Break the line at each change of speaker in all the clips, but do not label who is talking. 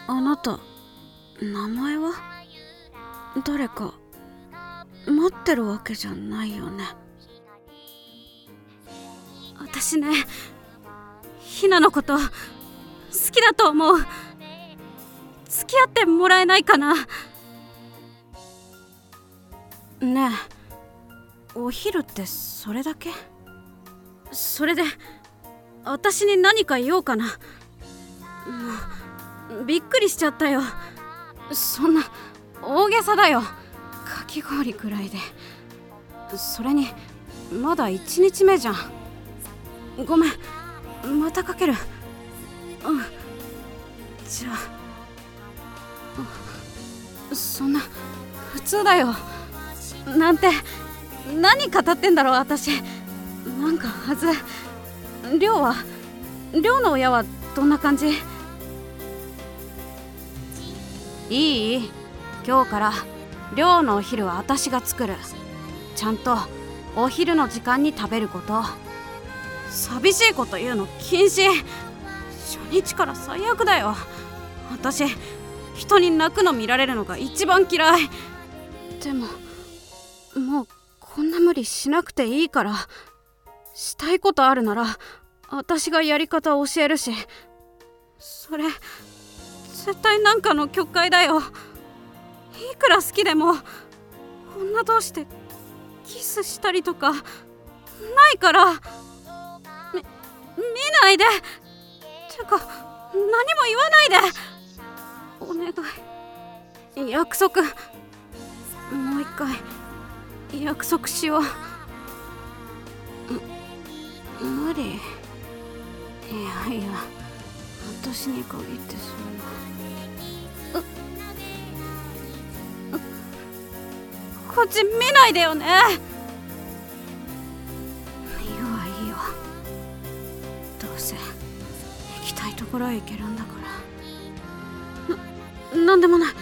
あなた、名前は？誰か待ってるわけじゃないよね。
私ね、ひなのこと好きだと思う。付き合ってもらえないかな。
ねえ、お昼ってそれだけ？
それで私に何か言おうかな。びっくりしちゃったよ。そんな大げさだよ。かき氷くらいで。それにまだ1日目じゃん。ごめん、またかける。じゃあ、そんな普通だよなんて何語ってんだろう私。なんかはず。亮の親はどんな感じ？いい？今日から亮のお昼は私が作る。ちゃんとお昼の時間に食べること。寂しいこと言うの禁止。初日から最悪だよ。私人に泣くの見られるのが一番嫌い。でももうこんな無理しなくていいから。したいことあるなら私がやり方教えるし。それ絶対なんかの曲解だよ。いくら好きでも女同士でキスしたりとかないから。見ないで。てか何も言わないで。お願い。約束。もう一回約束しよう。無理。いや私に限ってそんな。こっち見ないでよね。いいわいいよ。どうせ行きたいところへ行けるんだから。なんでもない。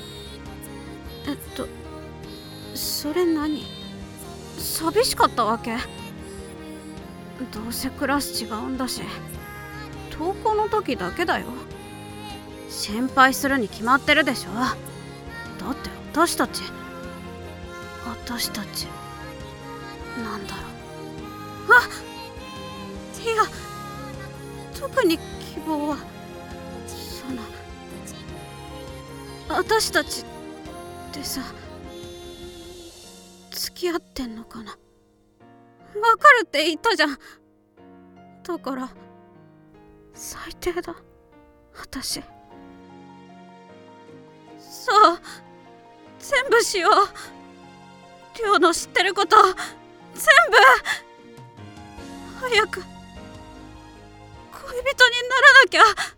それ何？寂しかったわけ？どうせクラス違うんだし、登校の時だけだよ。心配するに決まってるでしょ。だって私たちなんだろう。いや特に希望は私たちってさ、付き合ってんのかな。わかるって言ったじゃん。だから最低だ私。そう全部しよう。亮の知ってること全部。早く恋人にならなきゃ。